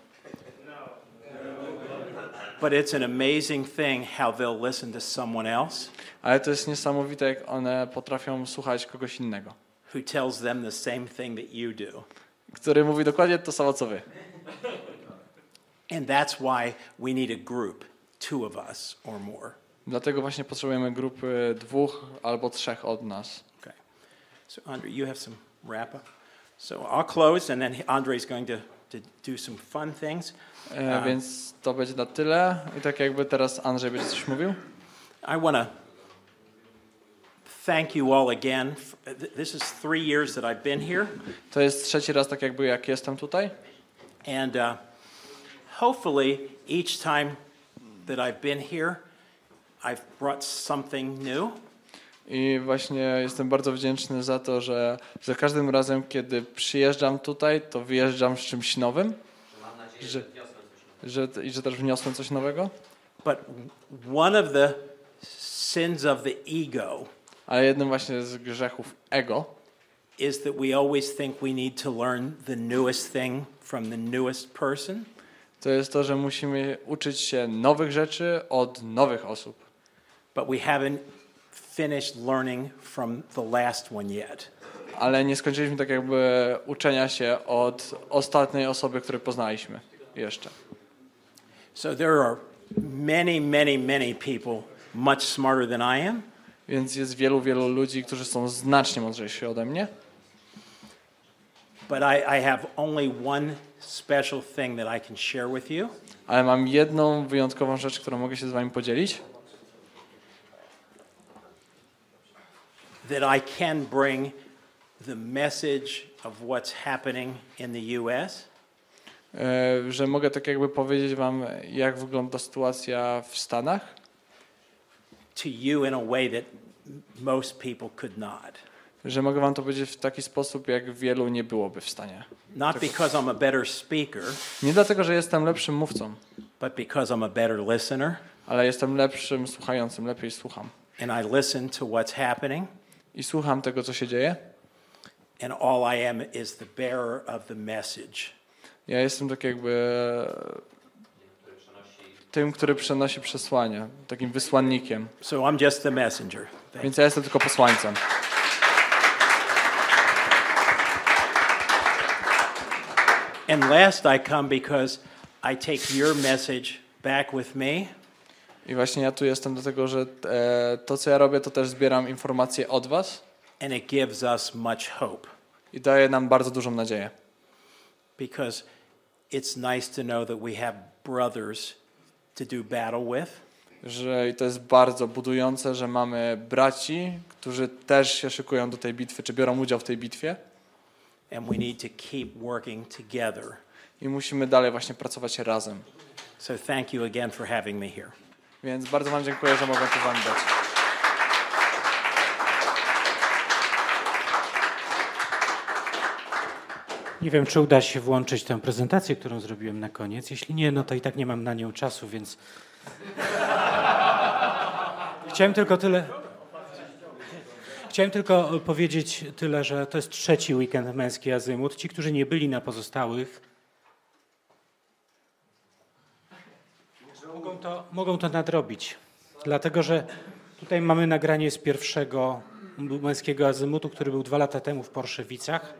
But it's an amazing thing how they'll listen to someone else Ale to jest niesamowite, jak one potrafią słuchać kogoś innego, who tells them the same thing that you do. który mówi dokładnie to samo, co wy. And that's why we need a group, two of us or more. Dlatego właśnie potrzebujemy grupy dwóch albo trzech od nas. Okay. So Andre, you have some wrap up. So I'll close and then Andre's going to, to do some fun things. E, A. więc to będzie na tyle. I tak jakby teraz Andrzej będzie coś mówił. I want to thank you all again. This is three years that I've been here. To jest trzeci raz tak jakby jak jestem tutaj. And uh, hopefully each time that I've been here, I've brought something new. I właśnie jestem bardzo wdzięczny za to, że za każdym razem, kiedy przyjeżdżam tutaj, to wyjeżdżam z czymś nowym. Mam nadzieję, Że- że wniosłem coś nowego. Że, I że też wniosłem coś nowego. But one of the sins of the ego Ale jednym właśnie z grzechów ego is that we always think we need to learn the newest thing from the newest person. to jest to, że musimy uczyć się nowych rzeczy od nowych osób. But we haven't finished learning from the last one yet. Ale nie skończyliśmy tak jakby uczenia się od ostatniej osoby, której poznaliśmy jeszcze. So there are many, many, many people much smarter than I am. Więc jest wielu, wielu ludzi, którzy są znacznie mądrzejsi ode mnie. But I, I have only one special thing that I can share with you. Ale mam jedną wyjątkową rzecz, którą mogę się z wami podzielić. That I can bring the message of what's happening in the U S E, że mogę tak jakby powiedzieć wam, jak wygląda sytuacja w Stanach. to you in a way that most people could not. Że mogę wam to powiedzieć w taki sposób, jak wielu nie byłoby w stanie. Not because I'm a better speaker, Nie dlatego, że jestem lepszym mówcą, but because I'm a better listener ale jestem lepszym słuchającym, lepiej słucham. and I listen to what's happening. I słucham tego, co się dzieje. And all I am is the bearer of the message. Ja jestem tak jakby tym, który przenosi przesłanie, takim wysłannikiem. So I'm just the messenger. Thank Więc ja jestem tylko posłańcem. And last I come because I take your message back with me. I właśnie ja tu jestem dlatego, że e, to, co ja robię, to też zbieram informacje od was And it gives us much hope i daje nam bardzo dużą nadzieję. because it's nice to know that we have brothers to do battle with. Że i to jest bardzo budujące, że mamy braci, którzy też się szykują do tej bitwy, czy biorą udział w tej bitwie. And we need to keep working together. I musimy dalej właśnie pracować razem. So thank you again for having me here. Więc bardzo wam dziękuję, że mogłem tu wam dać. Nie wiem, czy uda się włączyć tę prezentację, którą zrobiłem na koniec. Jeśli nie, no to i tak nie mam na nią czasu, więc... Chciałem tylko tyle... Chciałem tylko powiedzieć tyle, że to jest trzeci weekend Męski Azymut. Ci, którzy nie byli na pozostałych, mogą to, mogą to nadrobić. Dlatego, że tutaj mamy nagranie z pierwszego Męskiego Azymutu, który był dwa lata temu w Porszewicach.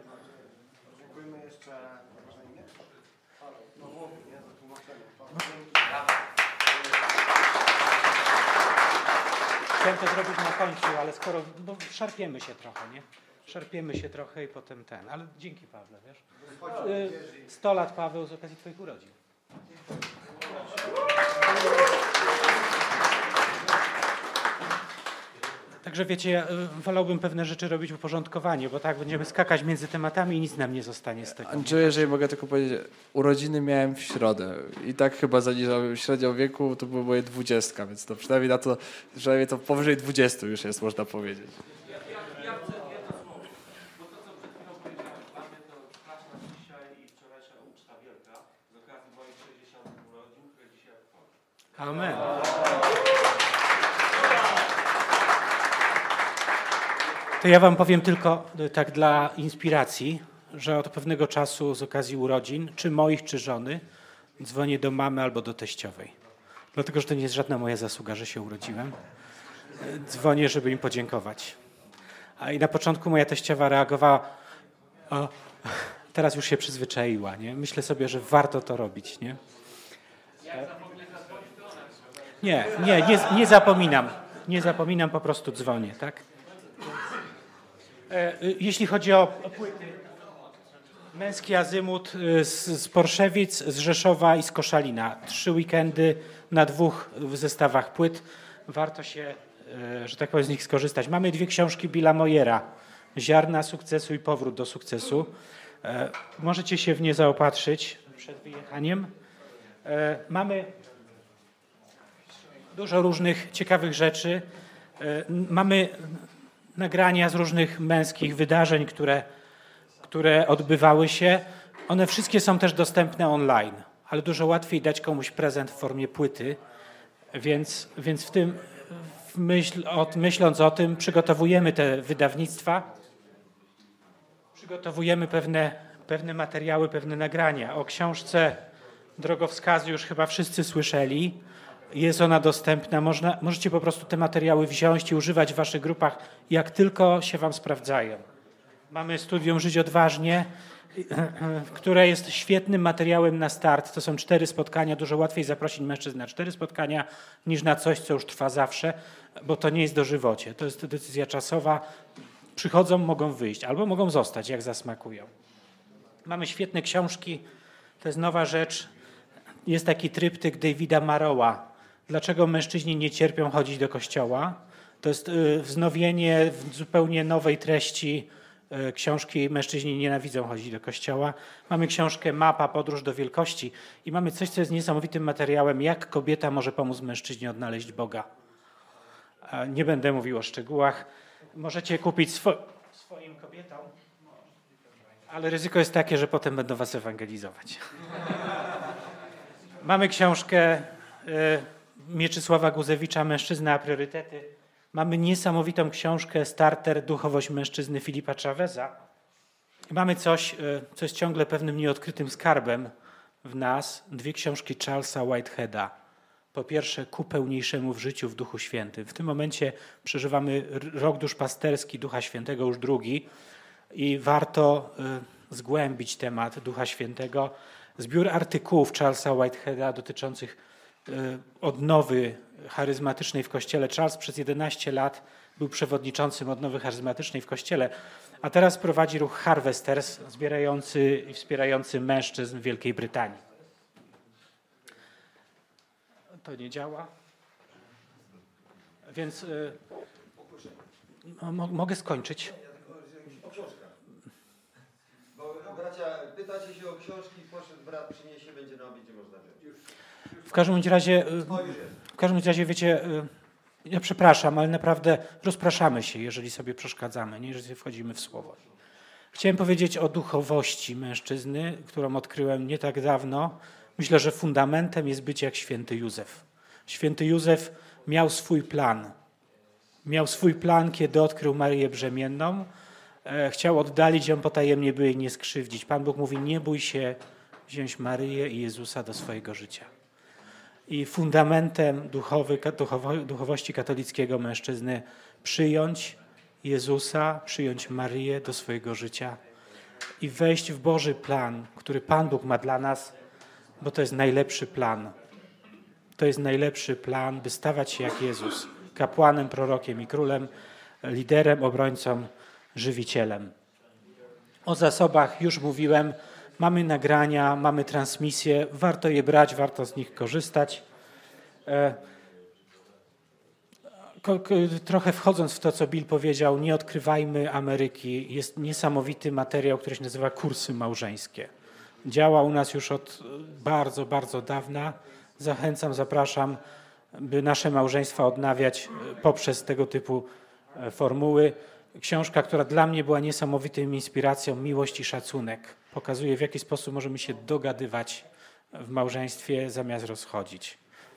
Chciałem to zrobić na końcu, ale skoro, bo szarpiemy się trochę, nie? Szarpiemy się trochę i potem ten, ale dzięki Pawle, wiesz. Y, sto lat, Paweł, z okazji twoich urodzin. Także wiecie, ja y, wolałbym pewne rzeczy robić uporządkowanie, bo tak będziemy skakać między tematami i nic nam nie zostanie z tego. Andrzeju, jeżeli mogę tylko powiedzieć, urodziny miałem w środę i tak chyba zaniżałem średnią wieku, to było moje dwudziestka, więc to przynajmniej na to, przynajmniej to powyżej dwudziestu już jest, można powiedzieć. Amen. To ja wam powiem tylko tak dla inspiracji, że od pewnego czasu z okazji urodzin, czy moich, czy żony, dzwonię do mamy albo do teściowej. Dlatego, że to nie jest żadna moja zasługa, że się urodziłem. Dzwonię, żeby im podziękować. A i na początku moja teściowa reagowała, o, teraz już się przyzwyczaiła, nie? Myślę sobie, że warto to robić, nie? Nie, nie, nie, nie zapominam. Nie zapominam, po prostu dzwonię, tak? Jeśli chodzi o płyty, Męski Azymut z, z Porszewic, z Rzeszowa i z Koszalina. Trzy weekendy na dwóch zestawach płyt. Warto się, że tak powiem, z nich skorzystać. Mamy dwie książki Billa Moyera. Ziarna sukcesu i powrót do sukcesu. Możecie się w nie zaopatrzyć przed wyjechaniem. Mamy dużo różnych ciekawych rzeczy. Mamy nagrania z różnych męskich wydarzeń, które, które odbywały się. One wszystkie są też dostępne online, ale dużo łatwiej dać komuś prezent w formie płyty, więc, więc w tym, w myśl, o, myśląc o tym, przygotowujemy te wydawnictwa, przygotowujemy pewne, pewne materiały, pewne nagrania. O książce Drogowskazy już chyba wszyscy słyszeli. Jest ona dostępna. Można, możecie po prostu te materiały wziąć i używać w waszych grupach, jak tylko się wam sprawdzają. Mamy studium Żyć Odważnie, które jest świetnym materiałem na start. To są cztery spotkania. Dużo łatwiej zaprosić mężczyzn na cztery spotkania niż na coś, co już trwa zawsze, bo to nie jest dożywocie. To jest decyzja czasowa. Przychodzą, mogą wyjść albo mogą zostać, jak zasmakują. Mamy świetne książki. To jest nowa rzecz. Jest taki tryptyk Davida Maroła. Dlaczego mężczyźni nie cierpią chodzić do kościoła? To jest wznowienie w zupełnie nowej treści książki Mężczyźni nienawidzą chodzić do kościoła. Mamy książkę Mapa, podróż do wielkości i mamy coś, co jest niesamowitym materiałem, jak kobieta może pomóc mężczyźnie odnaleźć Boga. Nie będę mówił o szczegółach. Możecie kupić swo- swoim kobietom, ale ryzyko jest takie, że potem będą was ewangelizować. Mamy książkę Mieczysława Guzewicza Mężczyzna a priorytety. Mamy niesamowitą książkę Starter Duchowość mężczyzny Filipa Chaveza. Mamy coś, co jest ciągle pewnym nieodkrytym skarbem w nas. Dwie książki Charlesa Whiteheada. Po pierwsze, Ku pełniejszemu w życiu w Duchu Świętym. W tym momencie przeżywamy rok duszpasterski Ducha Świętego, już drugi, i warto zgłębić temat Ducha Świętego. Zbiór artykułów Charlesa Whiteheada dotyczących odnowy charyzmatycznej w Kościele. Charles przez jedenaście lat był przewodniczącym odnowy charyzmatycznej w Kościele, a teraz prowadzi ruch Harvesters, zbierający i wspierający mężczyzn w Wielkiej Brytanii. To nie działa. Więc y, no, mogę skończyć. Bracia, pytacie się o książki, poszedł brat, przyniesie, będzie nam, będzie można wziąć. W każdym razie, w każdym razie wiecie, ja przepraszam, ale naprawdę rozpraszamy się, jeżeli sobie przeszkadzamy, nie, jeżeli wchodzimy w słowo. Chciałem powiedzieć o duchowości mężczyzny, którą odkryłem nie tak dawno. Myślę, że fundamentem jest być jak święty Józef. Święty Józef miał swój plan. miał swój plan, kiedy odkrył Maryję brzemienną. E, chciał oddalić ją potajemnie, by jej nie skrzywdzić. Pan Bóg mówi, nie bój się wziąć Maryję i Jezusa do swojego życia. I fundamentem duchowy, duchowo, duchowości katolickiego mężczyzny przyjąć Jezusa, przyjąć Maryję do swojego życia i wejść w Boży plan, który Pan Bóg ma dla nas, bo to jest najlepszy plan. To jest najlepszy plan, by stawać się jak Jezus, kapłanem, prorokiem i królem, liderem, obrońcą, żywicielem. O zasobach już mówiłem, mamy nagrania, mamy transmisje, warto je brać, warto z nich korzystać. Trochę wchodząc w to, co Bill powiedział, nie odkrywajmy Ameryki. Jest niesamowity materiał, który się nazywa Kursy Małżeńskie. Działa u nas już od bardzo, bardzo dawna. Zachęcam, zapraszam, by nasze małżeństwa odnawiać poprzez tego typu formuły. Książka, która dla mnie była niesamowitą inspiracją, Miłość i szacunek. Pokazuje, w jaki sposób możemy się dogadywać w małżeństwie zamiast rozchodzić.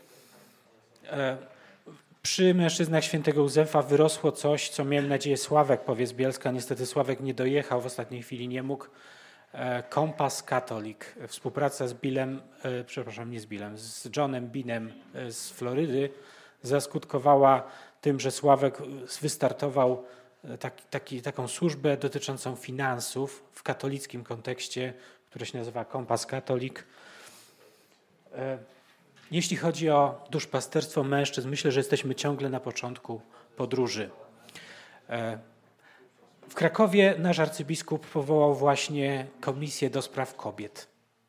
Przy mężczyznach świętego Józefa wyrosło coś, co miałem nadzieję Sławek powie z Bielska. Niestety Sławek nie dojechał, w ostatniej chwili nie mógł. Kompas Katolik. Współpraca z Billem, przepraszam, nie z Billem, z Johnem Binem z Florydy zaskutkowała tym, że Sławek wystartował taki, taki, taką służbę dotyczącą finansów w katolickim kontekście, która się nazywa Kompas Katolik. Jeśli chodzi o duszpasterstwo mężczyzn, myślę, że jesteśmy ciągle na początku podróży. W Krakowie nasz arcybiskup powołał właśnie komisję do spraw kobiet.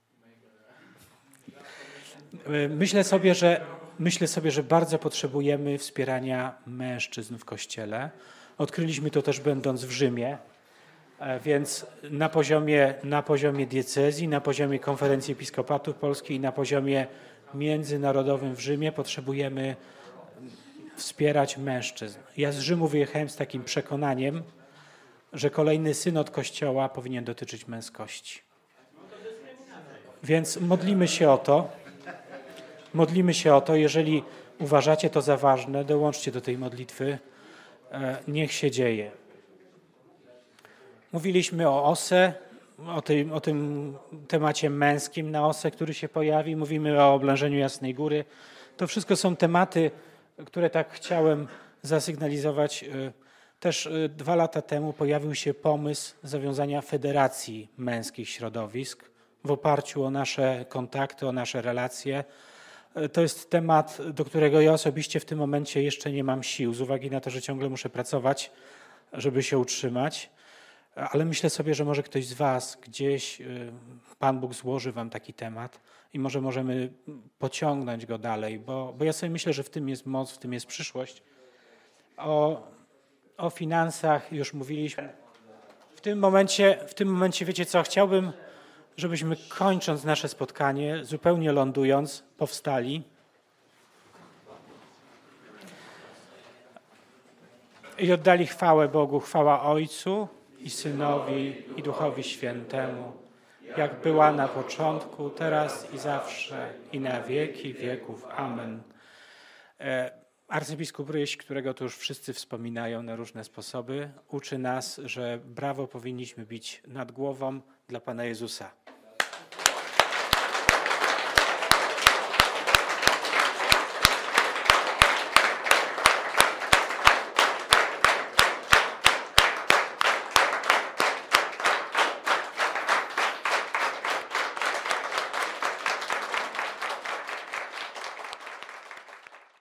Myślę sobie, że, myślę sobie, że bardzo potrzebujemy wspierania mężczyzn w Kościele. Odkryliśmy to też będąc w Rzymie, więc na poziomie, na poziomie diecezji, na poziomie Konferencji Episkopatu Polskiej, na poziomie międzynarodowym w Rzymie potrzebujemy wspierać mężczyzn. Ja z Rzymu wyjechałem z takim przekonaniem, że kolejny synod Kościoła powinien dotyczyć męskości. Więc modlimy się o to. Modlimy się o to. Jeżeli uważacie to za ważne, dołączcie do tej modlitwy. Niech się dzieje. Mówiliśmy o O S E, o tym, o tym temacie męskim na O S E, który się pojawi. Mówimy o oblężeniu Jasnej Góry. To wszystko są tematy, które tak chciałem zasygnalizować. Też dwa lata temu pojawił się pomysł zawiązania Federacji Męskich Środowisk w oparciu o nasze kontakty, o nasze relacje. To jest temat, do którego ja osobiście w tym momencie jeszcze nie mam sił, z uwagi na to, że ciągle muszę pracować, żeby się utrzymać. Ale myślę sobie, że może ktoś z was gdzieś, Pan Bóg złoży wam taki temat i może możemy pociągnąć go dalej, bo, bo ja sobie myślę, że w tym jest moc, w tym jest przyszłość. O, o finansach już mówiliśmy. W tym momencie, w tym momencie, wiecie co, chciałbym, żebyśmy kończąc nasze spotkanie, zupełnie lądując, powstali i oddali chwałę Bogu, chwała Ojcu i Synowi i Duchowi Świętemu, jak była na początku, teraz i zawsze, i na wieki wieków. Amen. Arcybiskup Ryś, którego tu już wszyscy wspominają na różne sposoby, uczy nas, że brawo powinniśmy bić nad głową dla Pana Jezusa.